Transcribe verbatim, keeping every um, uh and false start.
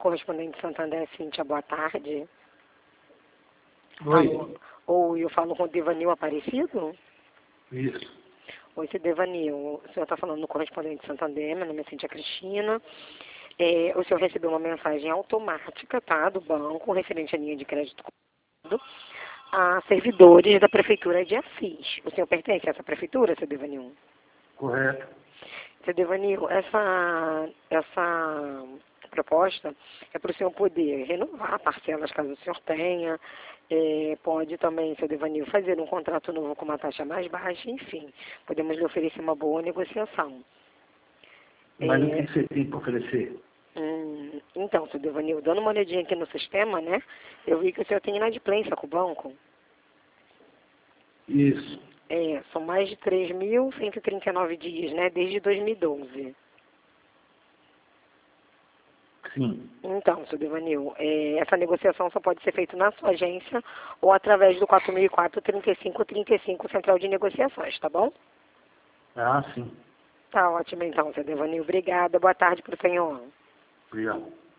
correspondente Santander, Cíntia, boa tarde. Oi. Alô. Ou eu falo com o Devanil Aparecido? Isso. Oi, seu Devanil. O senhor está falando no correspondente Santander, meu nome é Cíntia Cristina. É, o senhor recebeu uma mensagem automática, tá, do banco, referente à linha de crédito a servidores da Prefeitura de Assis. O senhor pertence a essa prefeitura, seu Devanil? Correto. Seu Devanil, essa, essa proposta é para o senhor poder renovar parcelas caso o senhor tenha, é, pode também, seu Devanil, fazer um contrato novo com uma taxa mais baixa, enfim, podemos lhe oferecer uma boa negociação. Mas é, o que você tem para oferecer? hum, então, seu Devanil, dando uma olhadinha aqui no sistema, né, eu vi que o senhor tem inadimplência com o banco. Isso. É, são mais de três mil cento e trinta e nove dias, né, desde dois mil e doze. Sim. Então, seu Devanil, é, essa negociação só pode ser feita na sua agência ou através do quatro mil e quatro, trinta e cinco trinta e cinco, Central de Negociações, tá bom? Ah, sim. Tá ótimo então, seu Devanil. Obrigada. Boa tarde para o senhor. Obrigado.